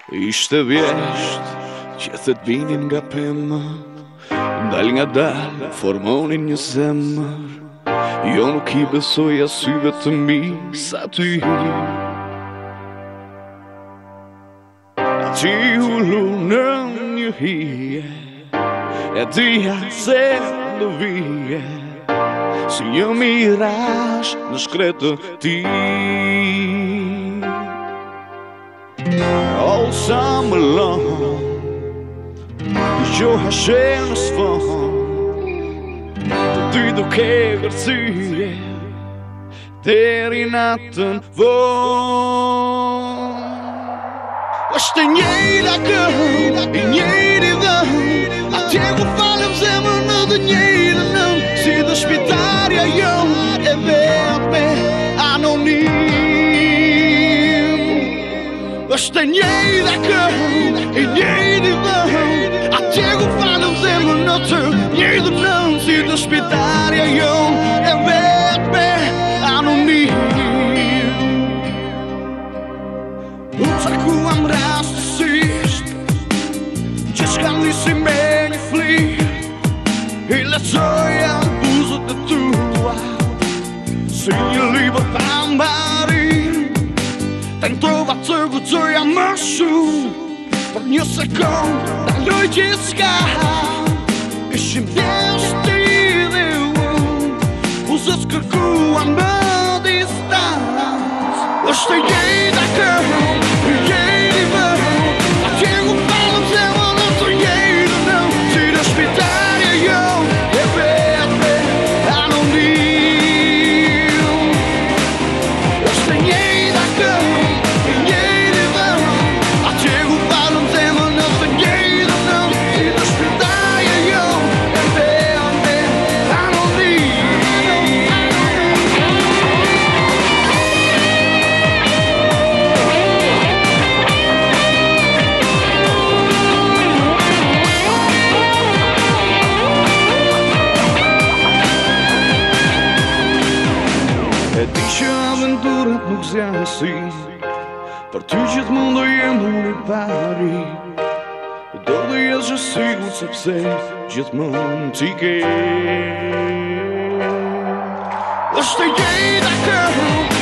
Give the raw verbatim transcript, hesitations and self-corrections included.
Ishte vjesht që thet binin nga pemë, dal nga dal formonin një zemër. Jo nuk i besoj asyve të mi sa ty. Ti ullu në një hije, e dija se në vije, si një mirash në shkretë ti. All summer long, jo hashe në sfond, të dy duke vërësie, deri natën vonë. Është njëra këngë, i njëri dhënë, atje ku falem zemër në dhe njëri nëm, si dhe shpitarja jonë e vetme anonim. Është njëra këngë, i njëri dhënë, atje ku falem zemër në të njëri nëm, si dhe shpitarja jonë e vetme anonim. Unë takuam rastësisht, që shka nisi me një flir, i lecoja buzët e tua, si një libër pambarin. Tentova të guxoja më shumë, për një sekund daloj gjithçka. Ishim thjesht ti dhe unë, buzët kërkuan më distancë. Është jeta këngë, jeti vërë, atje ku falem zemër në të jetën nëm, si dhe shpitarja jonë e vetme anonim. Është jeta këngë, jeti vërë, atje ku falem zemër në të jetën nëm, si dhe shpitarja jonë e vetme anonim. E di që aventurat nuk zjanë si, për ty gjithmonë do jem unë i pari. Do dhe jesë që sigur sepse gjithmonë t'i ke. Është jeta këngë,